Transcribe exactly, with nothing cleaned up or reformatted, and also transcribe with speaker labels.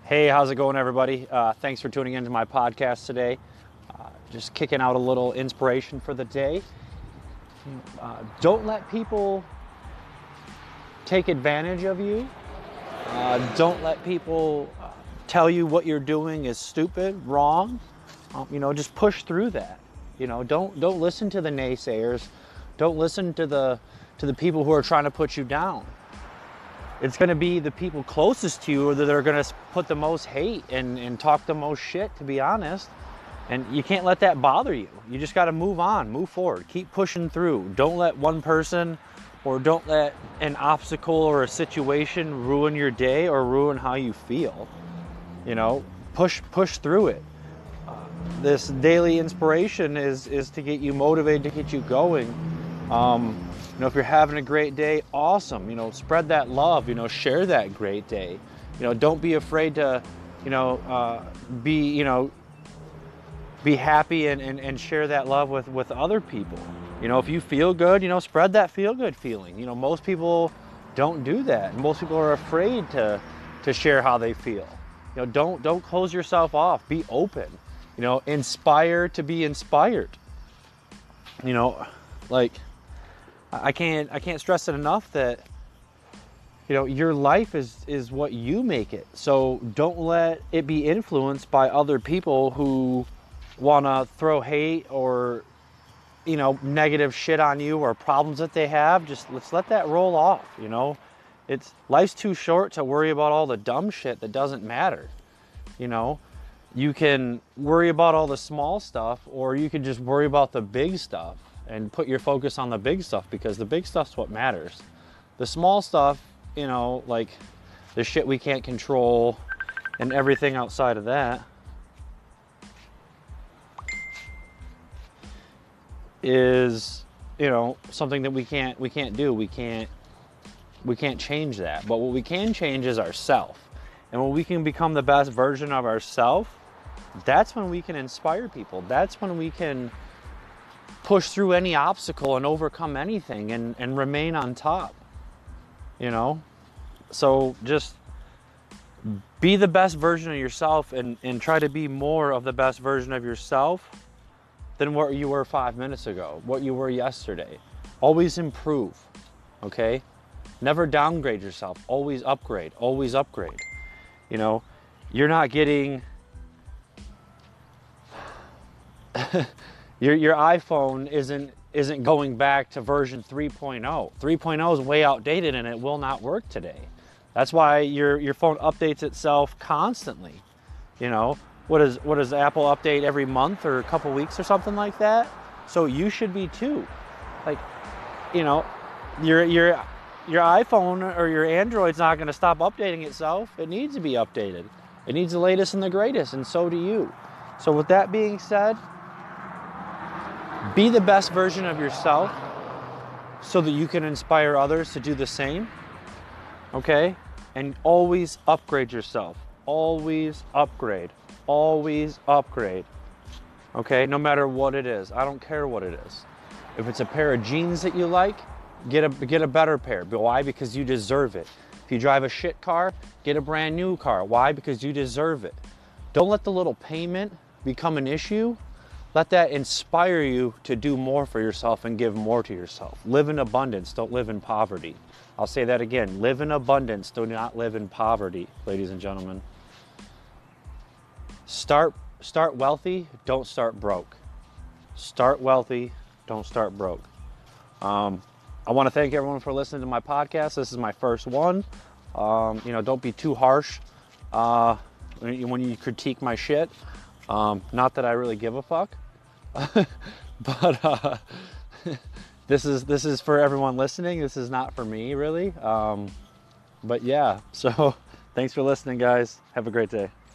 Speaker 1: Hey, how's it going, everybody? Uh, thanks for tuning into my podcast today. Uh, just kicking out a little inspiration for the day. Uh, don't let people take advantage of you. Uh, don't let people uh, tell you what you're doing is stupid, wrong. Um, you know, just push through that. You know, don't don't listen to the naysayers. Don't listen to the to the people who are trying to put you down. It's going to be the people closest to you that are going to put the most hate and, and talk the most shit, to be honest. And you can't let that bother you. You just got to move on, move forward, keep pushing through. Don't let one person or don't let an obstacle or a situation ruin your day or ruin how you feel. You know, push push through it. Uh, this daily inspiration is, is to get you motivated, to get you going. Um, You know, if you're having a great day, awesome. You know, spread that love, you know, share that great day. You know, don't be afraid to, you know, uh, be, you know, be happy and, and, and share that love with, with other people. You know, if you feel good, you know, spread that feel good feeling. You know, most people don't do that. Most people are afraid to, to share how they feel. You know, don't, don't close yourself off. Be open. You know, inspire to be inspired. You know, like, I can't I can't stress it enough that, you know, your life is is what you make it. So don't let it be influenced by other people who want to throw hate or, you know, negative shit on you or problems that they have. Just let's let that roll off, you know. It's life's too short to worry about all the dumb shit that doesn't matter. You know, you can worry about all the small stuff, or you can just worry about the big stuff and put your focus on the big stuff, because the big stuff's what matters. The small stuff, you know, like the shit we can't control and everything outside of that, is, you know, something that we can't we can't do. We can't we can't change that. But what we can change is ourself. And when we can become the best version of ourself, that's when we can inspire people. That's when we can push through any obstacle and overcome anything and, and remain on top, you know? So just be the best version of yourself and, and try to be more of the best version of yourself than what you were five minutes ago, what you were yesterday. Always improve, okay? Never downgrade yourself, always upgrade, always upgrade. You know, you're not getting... Your your iPhone isn't isn't going back to version three point oh. three point oh is way outdated and it will not work today. That's why your your phone updates itself constantly. You know, what is what does Apple update every month or a couple weeks or something like that? So you should be too. Like, you know, your your your iPhone or your Android's not going to stop updating itself. It needs to be updated. It needs the latest and the greatest, and so do you. So with that being said, be the best version of yourself so that you can inspire others to do the same, okay? And always upgrade yourself. Always upgrade. Always upgrade, okay? No matter what it is. I don't care what it is. If it's a pair of jeans that you like, get a, get a better pair. Why? Because you deserve it. If you drive a shit car, get a brand new car. Why? Because you deserve it. Don't let the little payment become an issue. Let that inspire you to do more for yourself and give more to yourself. Live in abundance, don't live in poverty. I'll say that again. Live in abundance, do not live in poverty, ladies and gentlemen. Start, start wealthy, don't start broke. Start wealthy, don't start broke. Um, I want to thank everyone for listening to my podcast. This is my first one. Um, you know, don't be too harsh uh, when you critique my shit. Um, not that I really give a fuck. But uh, this is this is for everyone listening. This is not for me, really. Um, but yeah, so thanks for listening, guys. Have a great day.